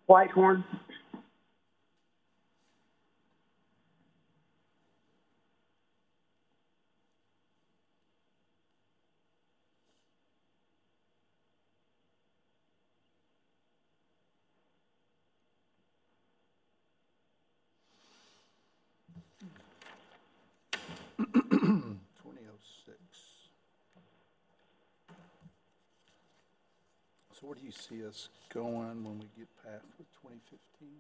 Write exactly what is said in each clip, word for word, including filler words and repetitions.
Whitehorn. twenty oh six. So where do you see us going when we get past the twenty fifteen?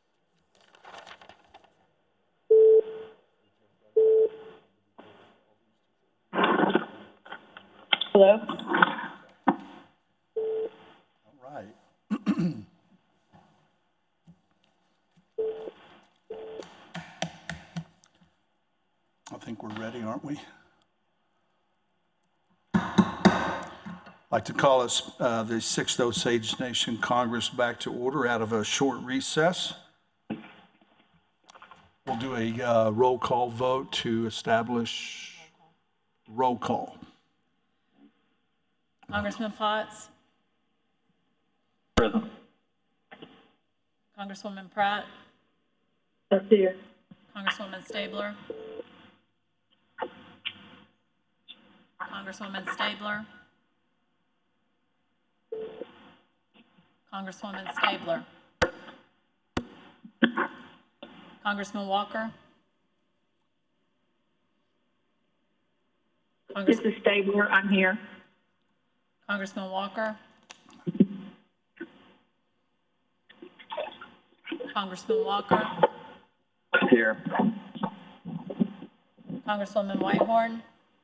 Hello? All right. I think we're ready, aren't we? I'd like to call us uh, the sixth Osage Nation Congress back to order out of a short recess. We'll do a uh, roll call vote to establish roll call. Congressman Fox. Present. Congresswoman Pratt. That's here. Congresswoman Stabler. Congresswoman Stabler. Congresswoman Stabler. Congressman Walker. Congress- This is Stabler. I'm here. Congressman Walker. Congressman Walker. Here. Congresswoman Whitehorn.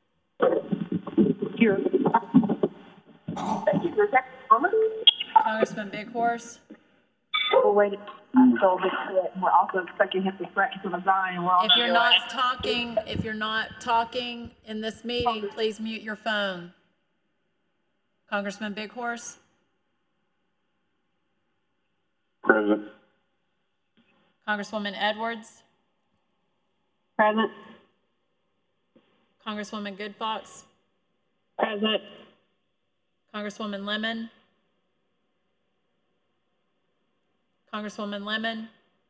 Here. Thank you for that comment. Congressman Big Horse. We're waiting until this quit. We're also expecting him to practice on the line. And we're all If you're not talking, if you're not talking in this meeting, please mute your phone. Congressman Big Horse. Present. Congresswoman Edwards. Present. Congresswoman Goodfox. Present. Congresswoman Lemon. Congresswoman Lemon.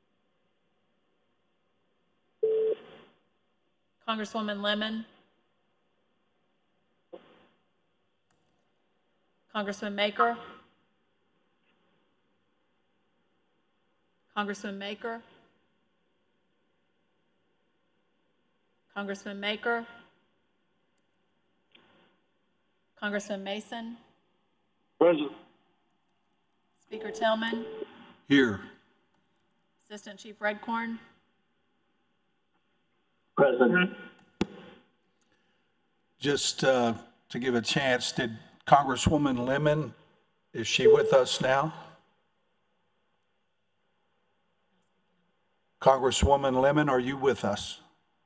Congresswoman Lemon. Congressman Maker. Congressman Maker. Congressman Maker. Congressman Mason. Present. Speaker Tillman. Here. Assistant Chief Redcorn. Present. Just uh, to give a chance, did Congresswoman Lemon, is she with us now? Congresswoman Lemon, are you with us?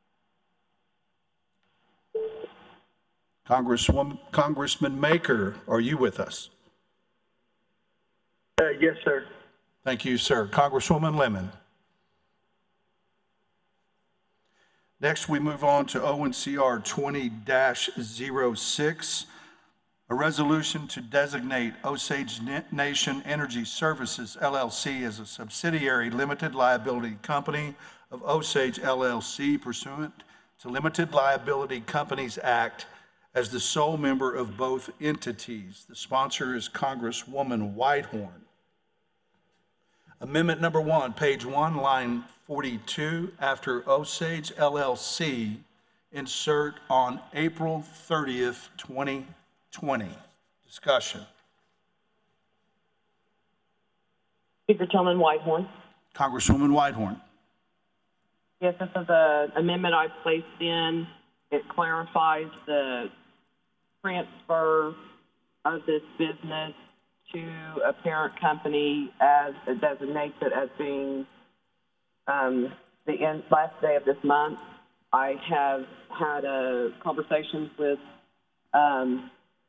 Congresswoman, Congressman Maker, are you with us? Uh, yes, sir. Thank you, sir. Congresswoman Lemon. Next, we move on to O N C R twenty dash oh six, a resolution to designate Osage Nation Energy Services, L L C, as a subsidiary limited liability company of Osage, L L C, pursuant to Limited Liability Companies Act, as the sole member of both entities. The sponsor is Congresswoman Whitehorn. Amendment number one, page one, line forty-two, after Osage L L C, insert on April thirtieth, twenty twenty. Discussion. Speaker Tillman Whitehorn. Congresswoman Whitehorn. Yes, this is an amendment I placed in. It clarifies the transfer of this business to a parent company as it designates it as being um, the end, last day of this month. I have had a conversations with um,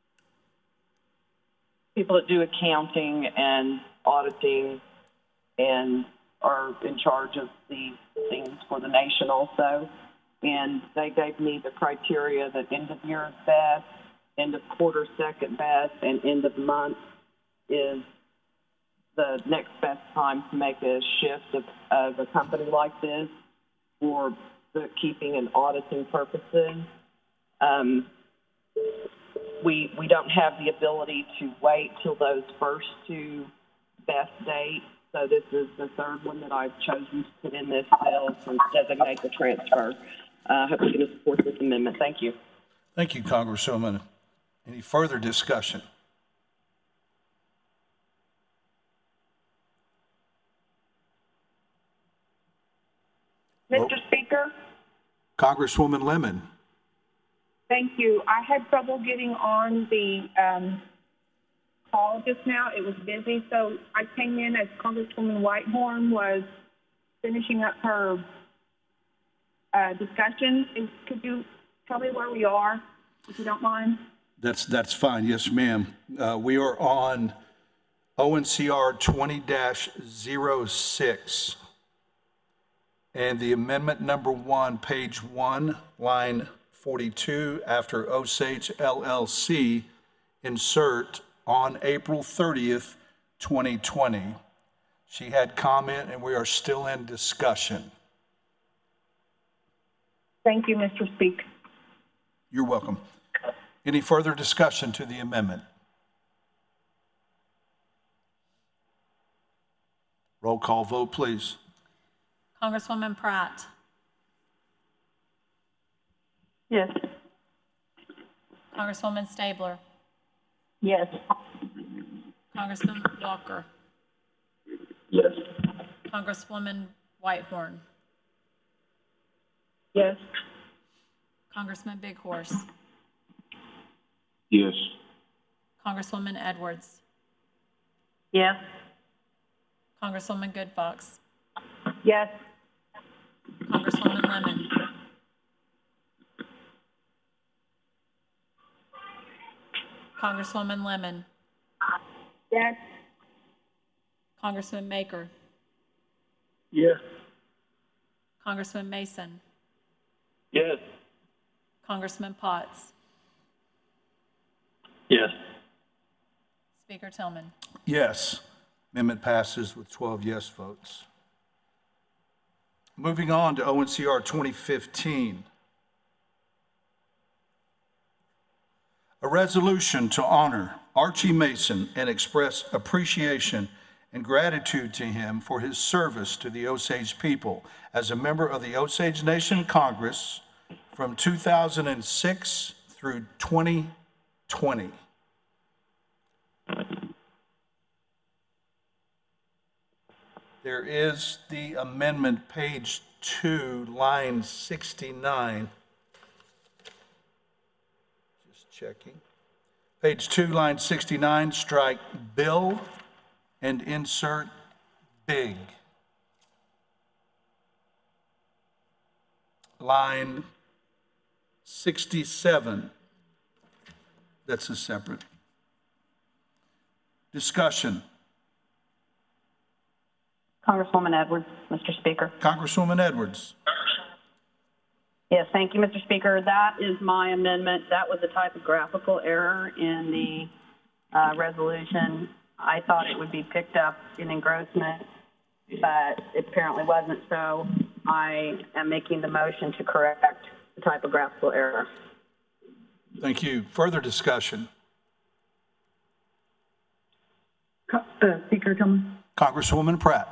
people that do accounting and auditing and are in charge of these things for the nation also. And they gave me the criteria that end of year is best, end of quarter second best, and end of month is the next best time to make a shift of, of a company like this for bookkeeping and auditing purposes. Um, we, we don't have the ability to wait till those first two best dates. So this is the third one that I've chosen to put in this bill to designate the transfer. I uh, hope you're going to support this amendment. Thank you. Thank you, Congresswoman. Any further discussion? Mister Speaker, Congresswoman Lemon. thank you. I had trouble getting on the um, call just now. It was busy, so I came in as Congresswoman Whitehorn was finishing up her uh, discussion. And could you tell me where we are, if you don't mind? That's, that's fine. Yes, ma'am. Uh, we are on O N C R twenty dash zero six. And the amendment number one, page one, line forty-two, after Osage L L C, insert on April thirtieth, twenty twenty. She had comment, and we are still in discussion. Thank you, Mister Speaker. You're welcome. Any further discussion to the amendment? Roll call vote, please. Congresswoman Pratt. Yes. Congresswoman Stabler. Yes. Congressman Walker. Yes. Congresswoman Whitehorn. Yes. Congressman Big Horse. Yes. Congresswoman Edwards. Yes. Congresswoman Goodfox. Yes. Congresswoman Lemon. Congresswoman Lemon. Yes. Congressman Maker. Yes. Congressman Mason. Yes. Congressman Potts. Yes. Speaker Tillman. Yes. Amendment passes with twelve yes votes. Moving on to O N C R twenty fifteen. A resolution to honor Archie Mason and express appreciation and gratitude to him for his service to the Osage people as a member of the Osage Nation Congress from two thousand six through twenty twenty. There is the amendment, page two, line sixty-nine. Just checking. Page two, line sixty-nine, strike bill and insert big. Line sixty-seven. That's a separate. Discussion. Congresswoman Edwards, Mister Speaker. Congresswoman Edwards. Yes, thank you, Mister Speaker. That is my amendment. That was a typographical error in the uh, resolution. I thought it would be picked up in engrossment, but it apparently wasn't, so I am making the motion to correct the typographical error. Thank you. Further discussion. Uh, Speaker Tillman. Congresswoman Pratt.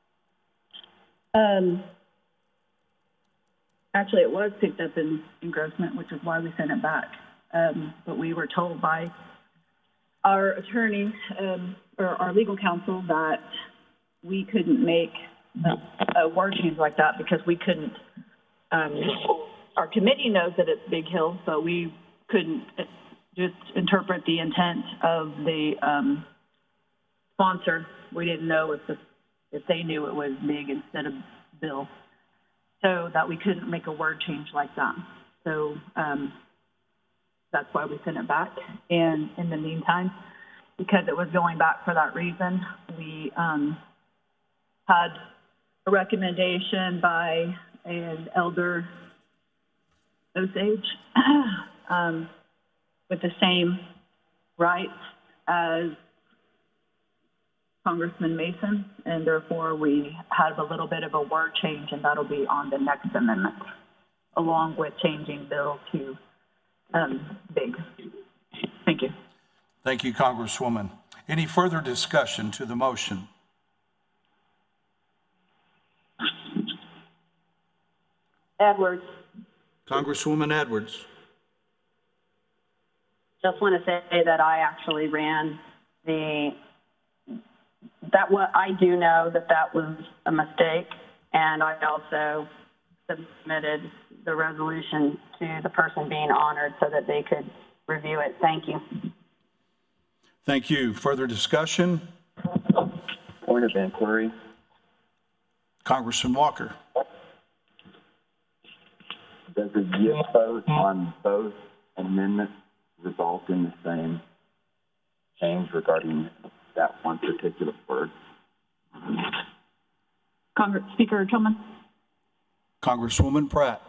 Um, actually, it was picked up in engrossment, which is why we sent it back. Um, but we were told by our attorney, um, or our legal counsel, that we couldn't make a, a word change like that because we couldn't, um, our committee knows that it's Big Hill, so we couldn't just interpret the intent of the um, sponsor. We didn't know if the if they knew it was big instead of Bill, so that we couldn't make a word change like that. So um, that's why we sent it back. And in the meantime, because it was going back for that reason, we um, had a recommendation by an elder Osage um, with the same rights as Congressman Mason, and therefore we have a little bit of a word change, and that'll be on the next amendment, along with changing bill to um, big. Thank you. Thank you, Congresswoman. Any further discussion to the motion? Edwards, Congresswoman Edwards. just want to say that I actually ran the, that what, I do know that that was a mistake, and I also submitted the resolution to the person being honored so that they could review it. Thank you. Thank you. Further discussion? Point of inquiry. Congressman Walker. Does a yes vote on both amendments result in the same change regarding that one particular word? Congress Speaker Tillman? Congresswoman Pratt.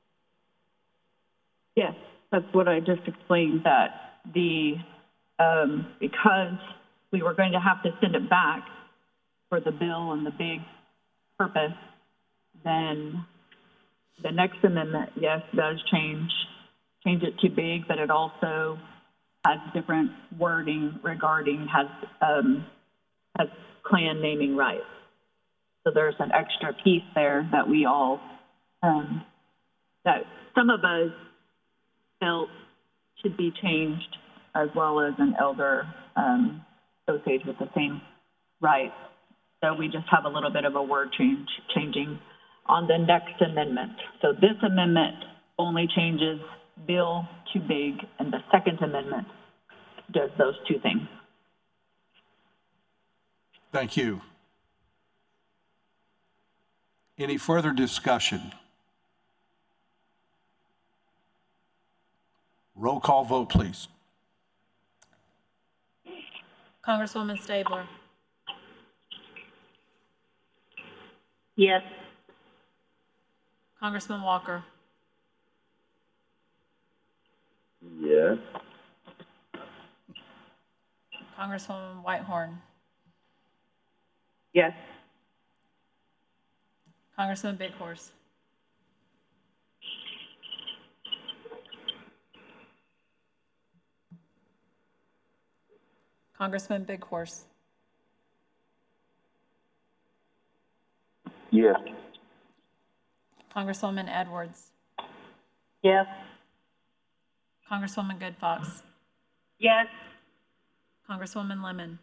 Yes, that's what I just explained, that the, um, because we were going to have to send it back for the bill and the big purpose, then the next amendment, yes, does change, change it to big, but it also has different wording regarding, has, um, has clan naming rights. So there's an extra piece there that we all, um, that some of us felt should be changed, as well as an elder, um, Osage with the same rights. So we just have a little bit of a word change, changing on the next amendment. So this amendment only changes bill to big, and the second amendment does those two things. Thank you. Any further discussion? Roll call vote, please. Congresswoman Stabler. Yes. Congressman Walker. Yes. Congresswoman Whitehorn. Yes. Congressman Bighorse. Congressman Bighorse. Yes. Congresswoman Edwards. Yes. Congresswoman Good Fox. Yes. Congresswoman Lemon.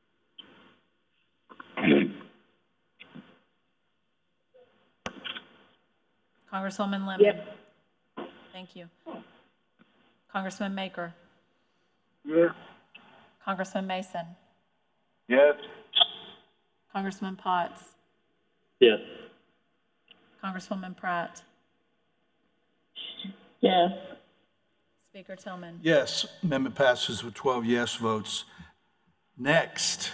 Congresswoman Lemon. Yes. Thank you. Congressman Maker. Yes. Congressman Mason. Yes. Congressman Potts. Yes. Congresswoman Pratt. Yes. Speaker Tillman. Yes, amendment passes with twelve yes votes. Next,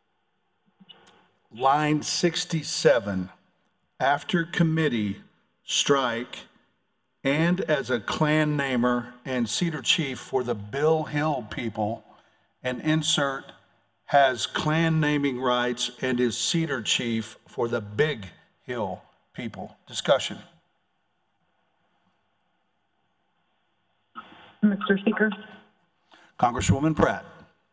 line sixty-seven, after committee, strike, and as a clan namer and Cedar Chief for the Bill Hill people, and insert has clan naming rights and is Cedar Chief for the Big Hill people. Discussion. Mister Speaker? Congresswoman Pratt.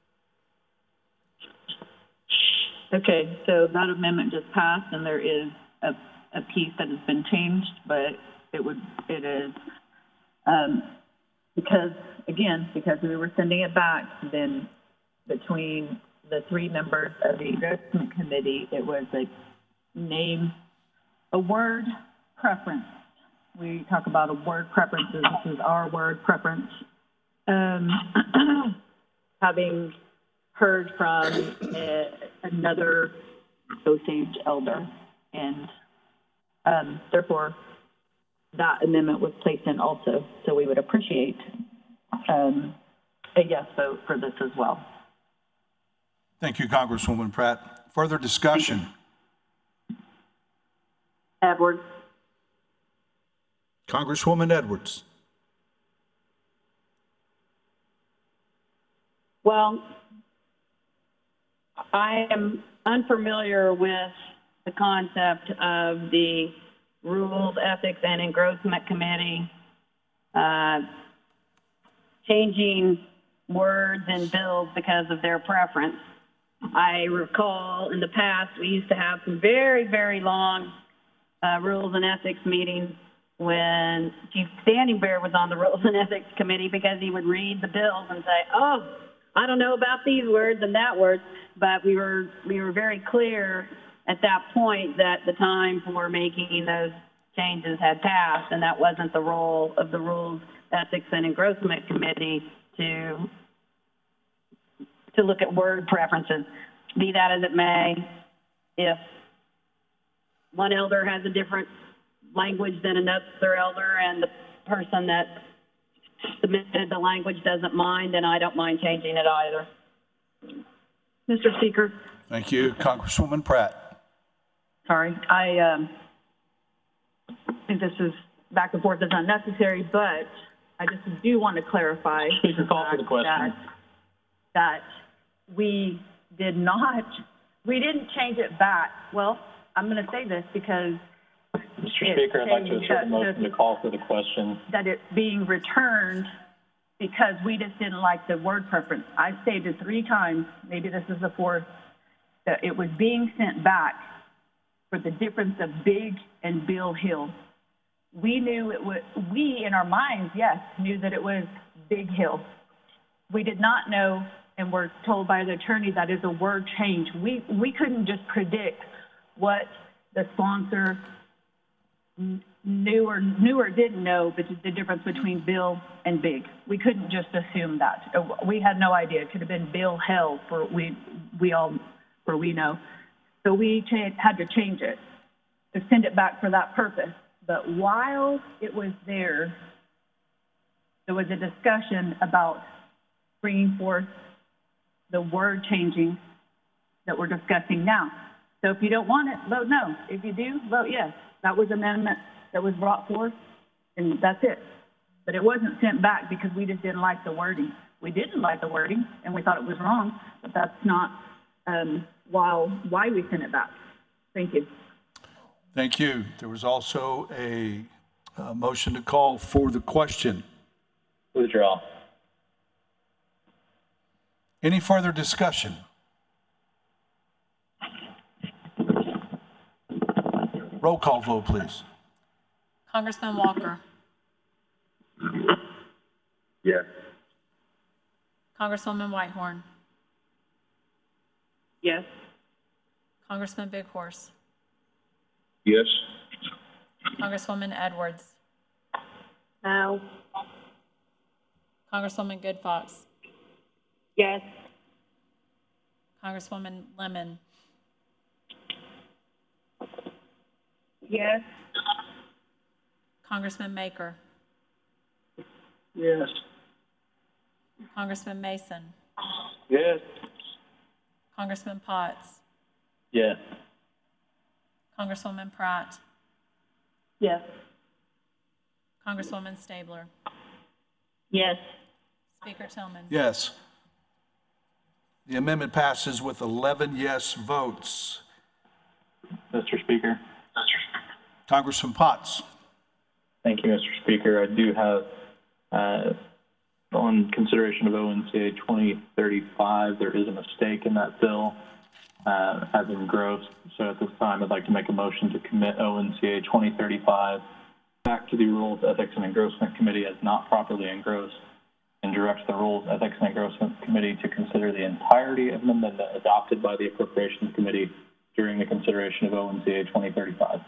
Okay, so that amendment just passed, and there is a, a piece that has been changed, but it would, it is, um, because, again, because we were sending it back, then between the three members of the adjustment committee, it was a name, a word preference. We talk about a word preferences. This is our word preference. Um, having heard from a, another Osage elder, and um, therefore that amendment was placed in also. So we would appreciate um, a yes vote for this as well. Thank you, Congresswoman Pratt. Further discussion? Edwards. Congresswoman Edwards. Well, I am unfamiliar with the concept of the Rules, Ethics, and Engrossment Committee uh, changing words and bills because of their preference. I recall in the past, we used to have some very, very long uh, Rules and Ethics meetings when Chief Standing Bear was on the Rules and Ethics Committee, because he would read the bills and say, oh, I don't know about these words and that word, but we were, we were very clear at that point that the time for making those changes had passed, and that wasn't the role of the Rules, Ethics, and Engrossment Committee to, to look at word preferences. Be that as it may, if one elder has a different language than another elder, and the person that submitted the language doesn't mind, then I don't mind changing it either. Mister Speaker, Thank you. Congresswoman Pratt. sorry, I, um, think this is back and forth is unnecessary, but I just do want to clarify. Speaker, call for the question. That, that we did not, we didn't change it back. Well, I'm going to say this because Mister It Speaker, I'd like to changed assert a that- motion to call for the question. that it's being returned because we just didn't like the word preference. I stated three times, maybe this is the fourth, that it was being sent back for the difference of Big and Bill Hill. We knew it was, we in our minds, yes, knew that it was Big Hill. We did not know, and were told by the attorney that is a word change. We, we couldn't just predict what the sponsor knew or knew or didn't know, but the difference between Bill and Big. We couldn't just assume that. We had no idea. It could have been Bill Hell for we we all for we know. So we cha- had to change it to send it back for that purpose. But while it was there, there was a discussion about bringing forth the word changing that we're discussing now. So if you don't want it, vote no. If you do, vote yes. That was amendment that was brought forth, and that's it. But it wasn't sent back because we just didn't like the wording. We didn't like the wording, and we thought it was wrong, but that's not um, while, why we sent it back. Thank you. Thank you. There was also a, uh motion to call for the question. Withdraw. Any further discussion? Roll call vote, please. Congressman Walker. Yes. Congresswoman Whitehorn. Yes. Congressman Big Horse. Yes. Congresswoman Edwards. No. Congresswoman Good Fox. Yes. Congresswoman Lemon. Yes. Congressman Maker. Yes. Congressman Mason. Yes. Congressman Potts. Yes. Congresswoman Pratt. Yes. Congresswoman Stabler. Yes. Speaker Tillman. Yes. The amendment passes with eleven yes votes. Mister Speaker. Congressman Potts. Thank you, Mister Speaker. I do have, uh, on consideration of O N C A twenty thirty-five, there is a mistake in that bill, uh, as engrossed. So at this time, I'd like to make a motion to commit O N C A twenty thirty-five back to the Rules, Ethics, and Engrossment Committee as not properly engrossed, and direct the Rules, Ethics, and Engrossment Committee to consider the entirety of an amendment adopted by the Appropriations Committee during the consideration of O N C A twenty thirty-five.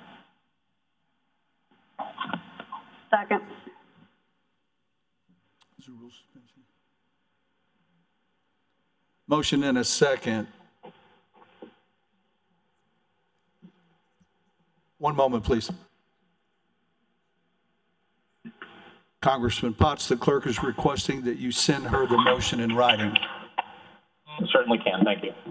Second. Motion and a second. One moment, please. Congressman Potts, the clerk is requesting that you send her the motion in writing. Certainly can. Thank you.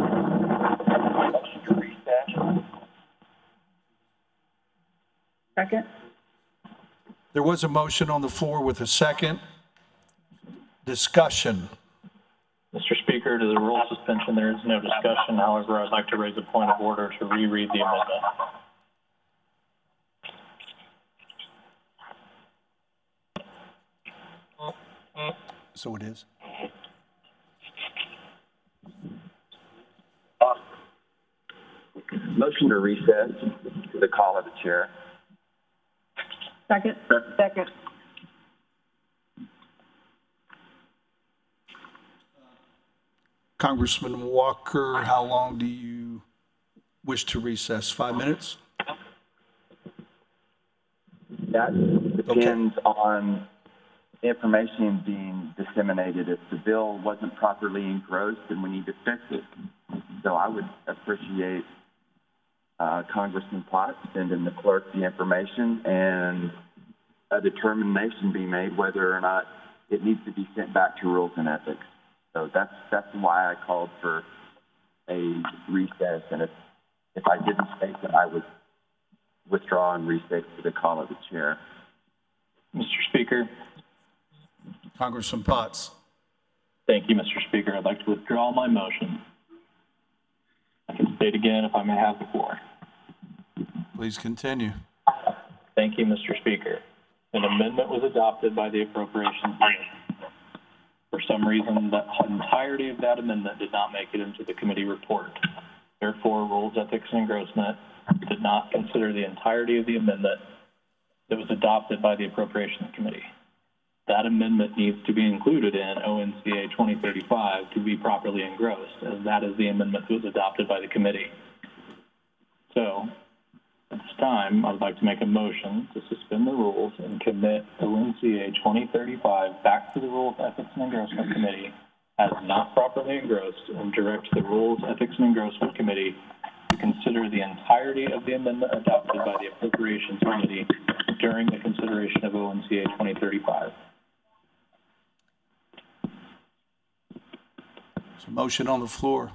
Second? There was a motion on the floor with a second. Discussion. Mister Speaker. Speaker, to the rule suspension, there is no discussion. However, I'd like to raise a point of order to reread the amendment. So it is. Motion to recess to the call of the chair. Second? Second. Congressman Walker, how long do you wish to recess? Five minutes? That depends on information being disseminated. If the bill wasn't properly engrossed, then we need to fix it. So I would appreciate uh, Congressman Potts sending the clerk the information and a determination be made whether or not it needs to be sent back to Rules and Ethics. So that's that's why I called for a recess. And if if I didn't state that, I would withdraw and restate to the call of the chair. Mister Speaker. Congressman Potts. Thank you, Mister Speaker. I'd like to withdraw my motion. I can state again if I may have the floor. Please continue. Thank you, Mister Speaker. An amendment was adopted by the Appropriations Committee. For some reason, the entirety of that amendment did not make it into the committee report. Therefore, Rules, Ethics, and Engrossment did not consider the entirety of the amendment that was adopted by the Appropriations Committee. That amendment needs to be included in O N C A twenty thirty-five to be properly engrossed, as that is the amendment that was adopted by the committee. So, at this time, I'd like to make a motion to suspend the rules and commit O N C A twenty thirty-five back to the Rules, Ethics, and Engrossment Committee as not properly engrossed, and direct the Rules, Ethics, and Engrossment Committee to consider the entirety of the amendment adopted by the Appropriations Committee during the consideration of O N C A twenty thirty-five. There's a motion on the floor.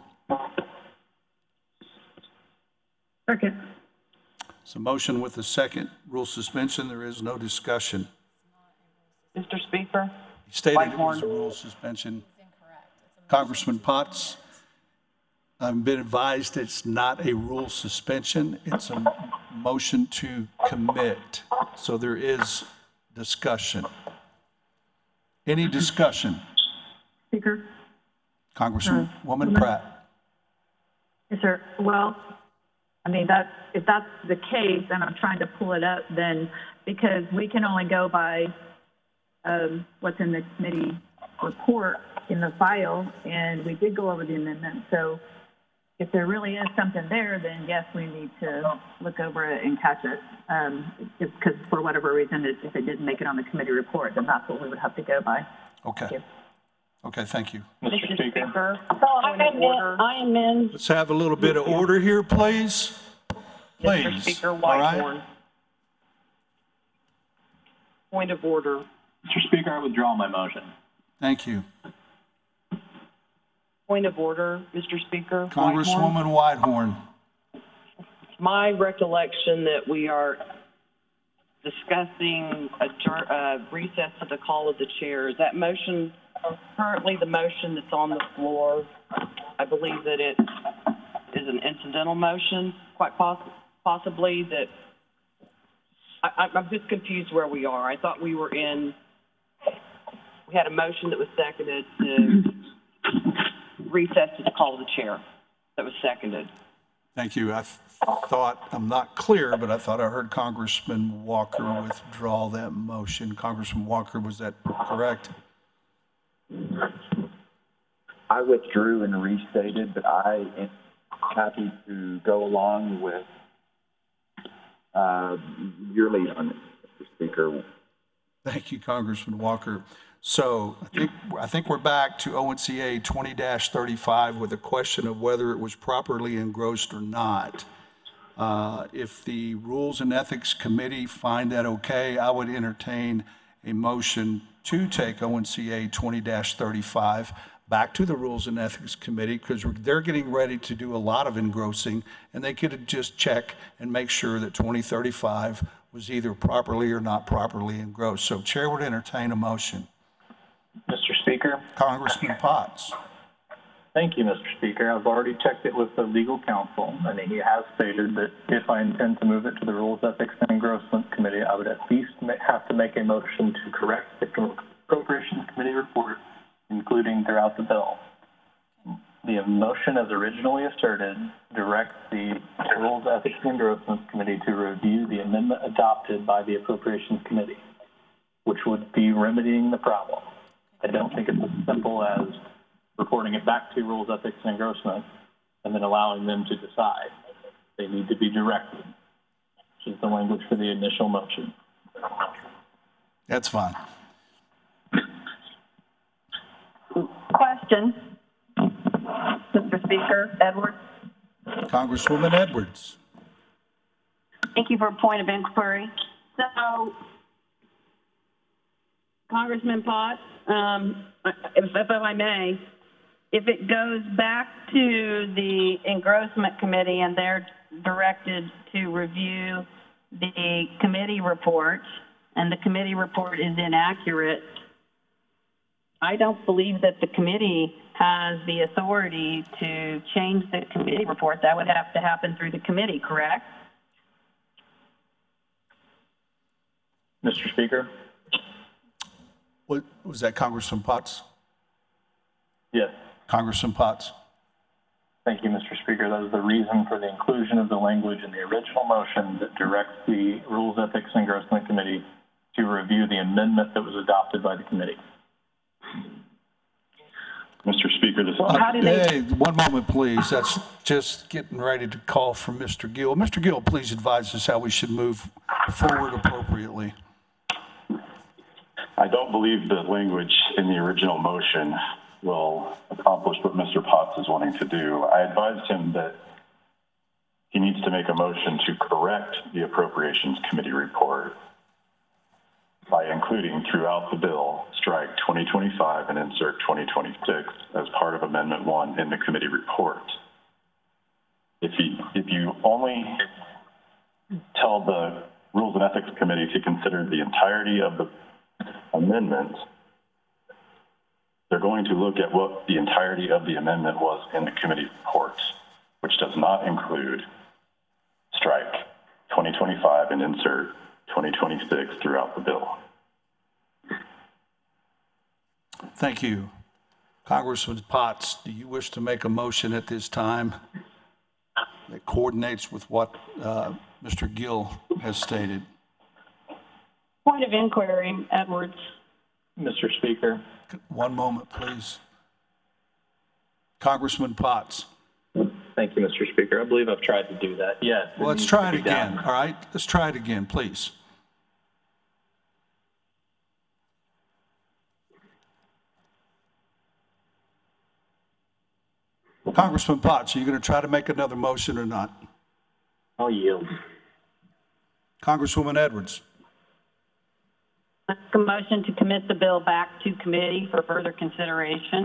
Second. It's a motion with a second. Rule suspension. There is no discussion. Mister Speaker? He stated it was Whitehorn. a rule suspension. Congressman Potts, I've been advised it's not a rule suspension. It's a motion to commit. So there is discussion. Any discussion? Speaker? Congresswoman Pratt. Yes, sir. Well, I mean, that's, if that's the case, and I'm trying to pull it up, then, because we can only go by, um, what's in the committee report in the file, and we did go over the amendment, so if there really is something there, then yes, we need to look over it and catch it. Um, just because for whatever reason, it- if it didn't make it on the committee report, then that's what we would have to go by. Okay. Thank you. Okay, thank you. Mister Mister Speaker. Speaker? So I Point of order. amend, I amend, Let's have a little bit of order here, please. Please. Mister Speaker, All right? Whitehorn. Point of order. Mister Speaker, I withdraw my motion. Thank you. Point of order, Mister Speaker. Whitehorn. Congresswoman Whitehorn. My recollection that we are discussing adjourn, uh, recess to the call of the chair. Is that motion currently the motion that's on the floor? I believe that it is an incidental motion, quite poss- possibly that, I, I'm just confused where we are. I thought we were in, we had a motion that was seconded to recess to the call of the chair. That was seconded. Thank you. I th- thought, I'm not clear, but I thought I heard Congressman Walker withdraw that motion. Congressman Walker, was that correct? I withdrew and restated, but I am happy to go along with uh, your lead on it, Mister Speaker. Thank you, Congressman Walker. So I think, I think we're back to O N C A twenty thirty-five with a question of whether it was properly engrossed or not. Uh, If the Rules and Ethics Committee find that okay, I would entertain a motion to take O N C A twenty thirty-five back to the Rules and Ethics Committee, because they're getting ready to do a lot of engrossing, and they could just check and make sure that twenty thirty-five was either properly or not properly engrossed. So Chair would entertain a motion. Mister Speaker, Congressman Potts. Thank you, Mister Speaker. I've already checked it with the legal counsel, and he has stated that if I intend to move it to the Rules, Ethics, and Engrossment Committee, I would at least ma- have to make a motion to correct the Appropriations Committee report, including throughout the bill. The motion, as originally asserted, directs the Rules, Ethics, and Engrossment Committee to review the amendment adopted by the Appropriations Committee, which would be remedying the problem. I don't think it's as simple as reporting it back to Rules, Ethics, and Engrossment and then allowing them to decide. They need to be directed, which is the language for the initial motion. That's fine. Question, Mister Speaker, Edwards. Congresswoman Edwards. Thank you for a point of inquiry. So, Congressman Potts, um, if, if I may, if it goes back to the Engrossment Committee and they're directed to review the committee report, and the committee report is inaccurate, I don't believe that the committee has the authority to change the committee report. That would have to happen through the committee, correct? Mister Speaker? What was that, Congressman Potts? Yes. Congressman Potts. Thank you, Mister Speaker. That is the reason for the inclusion of the language in the original motion that directs the Rules, Ethics, and Engrossment Committee to review the amendment that was adopted by the committee. Mister Speaker, this is... Well, how do they... Hey, one moment, please. That's just getting ready to call for Mister Gill. Mister Gill, please advise us how we should move forward appropriately. I don't believe the language in the original motion will accomplish what Mister Potts is wanting to do. I advised him that he needs to make a motion to correct the Appropriations Committee report by including throughout the bill, strike twenty twenty-five and insert twenty twenty-six as part of Amendment one in the committee report. If you, if you only tell the Rules and Ethics Committee to consider the entirety of the amendment, they're going to look at what the entirety of the amendment was in the committee report, which does not include strike twenty twenty-five and insert twenty twenty-six throughout the bill. Thank you. Congressman Potts, do you wish to make a motion at this time that coordinates with what uh, Mister Gill has stated? Point of inquiry, Edwards. Mister Speaker. One moment, please. Congressman Potts. Thank you, Mister Speaker. I believe I've tried to do that. Yes. Well, let's try it again, all right? Let's try it again, please. Congressman Potts, are you going to try to make another motion or not? I'll yield. Congresswoman Edwards. Make a motion to commit the bill back to committee for further consideration.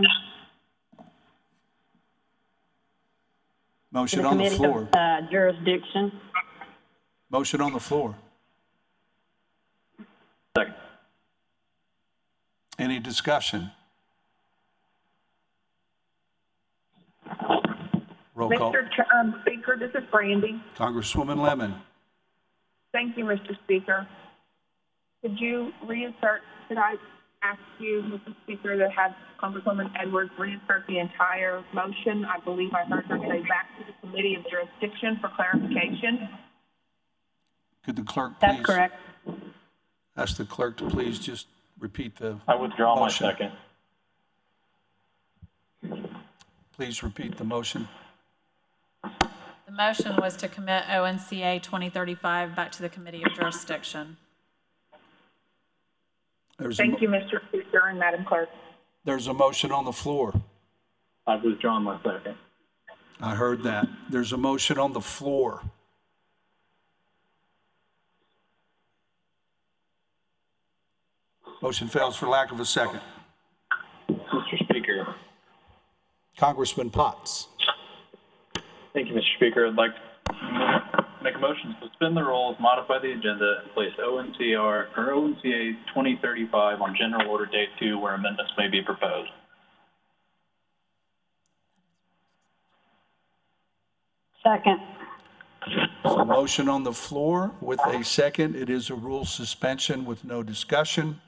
Motion the on the committee floor. Of, uh, jurisdiction. Motion on the floor. Second. Any discussion? Roll call. Mister Ch- um, Speaker, this is Brandy. Congresswoman Lemon. Thank you, Mister Speaker. Could you reinsert, could I ask you, Mister Speaker, to have Congresswoman Edwards reinsert the entire motion? I believe I heard her say back to the Committee of Jurisdiction for clarification. Could the clerk please? That's correct. Ask the clerk to please just repeat the I withdraw motion. my second. Please repeat the motion. The motion was to commit O N C A twenty thirty-five back to the Committee of Jurisdiction. There's a, Thank you, Mister Speaker and Madam Clerk. there's a motion on the floor. I've withdrawn my second. I heard that. There's a motion on the floor. Motion fails for lack of a second. Mister Speaker. Congressman Potts. Thank you, Mister Speaker. I'd like to make a motion to suspend the rules, modify the agenda, and place O N C R or O N C A twenty thirty-five on general order day two where amendments may be proposed. Second. So motion on the floor with a second. It is a rule suspension with no discussion.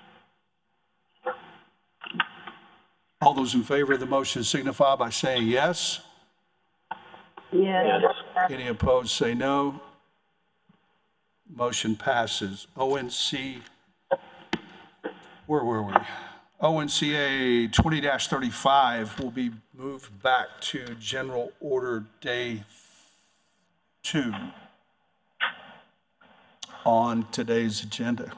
All those in favor of the motion signify by saying yes. Yes. Any opposed, say no. Motion passes. O N C, where were we? O N C A twenty thirty-five will be moved back to General Order Day two on today's agenda.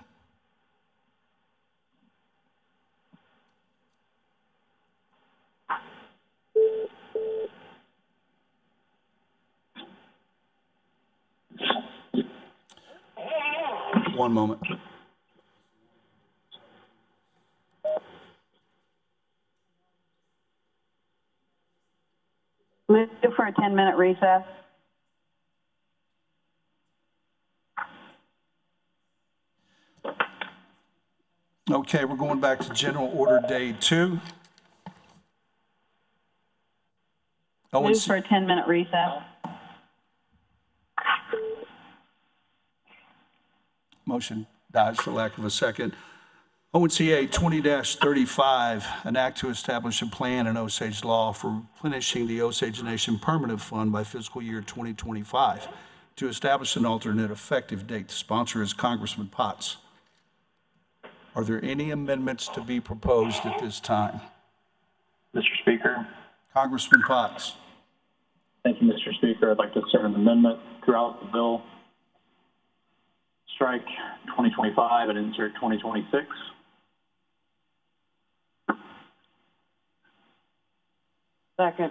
One moment. Move for a ten-minute recess. Okay, we're going back to General Order Day two. Move for a ten-minute recess. Motion dies for lack of a second. O N C A twenty thirty-five, an act to establish a plan in Osage law for replenishing the Osage Nation Permanent Fund by fiscal year twenty twenty-five. To establish an alternate effective date. The sponsor is Congressman Potts. Are there any amendments to be proposed at this time? Mister Speaker. Congressman Potts. Thank you, Mister Speaker. I'd like to insert an amendment throughout the bill. Strike twenty twenty-five and insert twenty twenty-six. Second.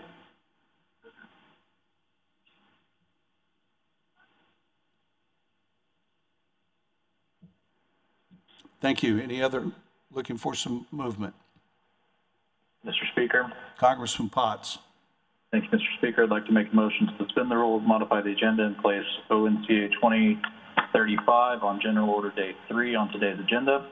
Thank you. Any other, looking for some movement? Mister Speaker. Congressman Potts. Thank you, Mister Speaker. I'd like to make a motion to suspend the rules, modify the agenda, and place O N C A twenty thirty-five on General Order Day three on today's agenda.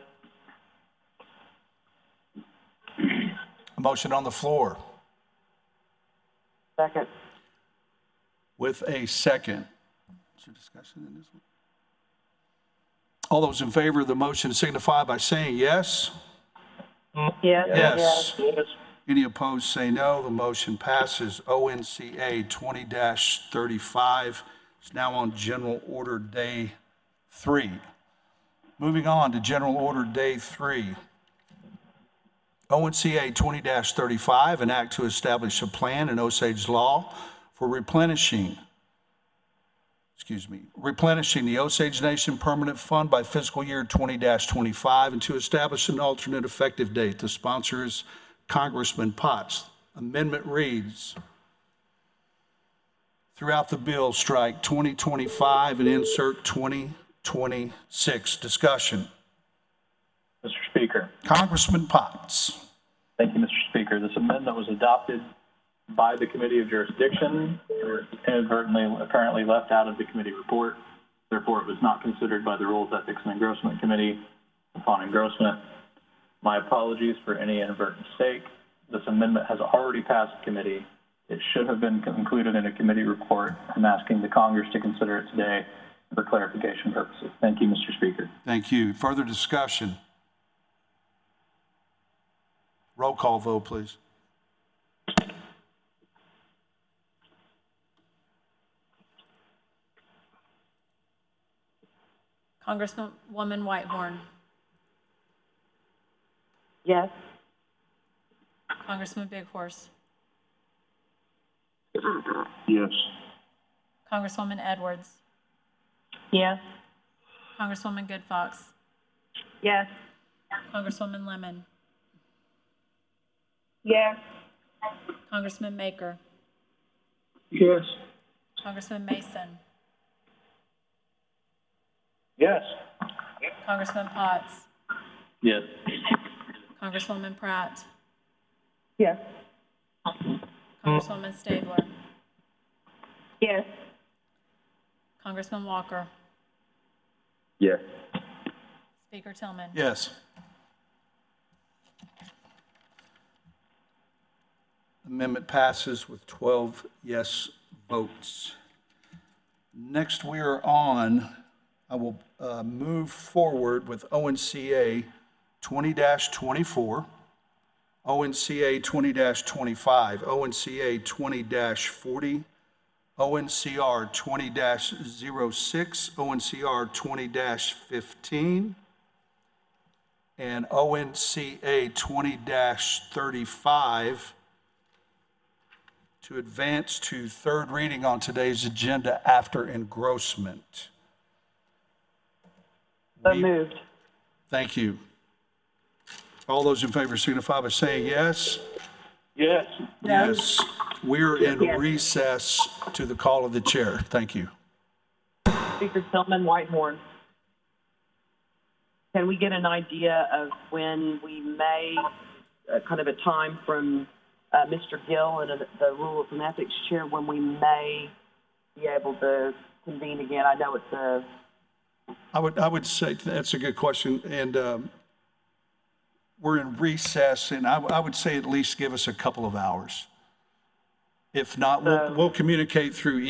A motion on the floor Second. with a second. Is there discussion in this one? All those in favor of the motion signify by saying yes. Yes. Yes. Any opposed, say no. The motion passes. O N C A twenty thirty-five is now on General Order Day three. Moving on to General Order Day three. O N C A twenty thirty-five, an act to establish a plan in Osage law for replenishing, excuse me, replenishing the Osage Nation Permanent Fund by fiscal year twenty twenty-five and to establish an alternate effective date. The sponsor is Congressman Potts. Amendment reads, throughout the bill, strike twenty twenty-five and insert twenty twenty-six. Discussion. Mister Speaker. Congressman Potts. Thank you, Mister Speaker. This amendment was adopted by the Committee of Jurisdiction. It was inadvertently apparently left out of the committee report. Therefore, it was not considered by the Rules, Ethics, and Engrossment Committee upon engrossment. My apologies for any inadvertent mistake. This amendment has already passed committee. It should have been included in a committee report. I'm asking the Congress to consider it today for clarification purposes. Thank you, Mister Speaker. Thank you. Further discussion? Roll call vote, please. Congresswoman Whitehorn. Yes. Congressman Big Horse. Yes. Congresswoman Edwards. Yes. Congresswoman Good Fox. Yes. Congresswoman Lemon. Yes. Congressman Maker. Yes. Congressman Mason. Yes. Congressman Potts. Yes. Congresswoman Pratt. Yes. Congresswoman Stabler. Yes. Congressman Walker. Yes. Speaker Tillman. Yes. Amendment passes with twelve yes votes. Next, we are on, I will uh, move forward with O N C A twenty twenty-four, O N C A twenty twenty-five, O N C A twenty forty, O N C R twenty oh six, O N C R twenty fifteen, and O N C A twenty thirty-five to advance to third reading on today's agenda after engrossment. So We- moved. Thank you. All those in favor signify by saying yes. Yes. Yes. We're in recess to the call of the chair. Thank you. Speaker Tillman Whitehorn. Can we get an idea of when we may, uh, kind of a time from uh, Mister Gill and uh, the Rules and Ethics Chair, when we may be able to convene again? I know it's a, I would, I would say that's a good question. And um, we're in recess, and I, I would say at least give us a couple of hours. If not, we'll, we'll communicate through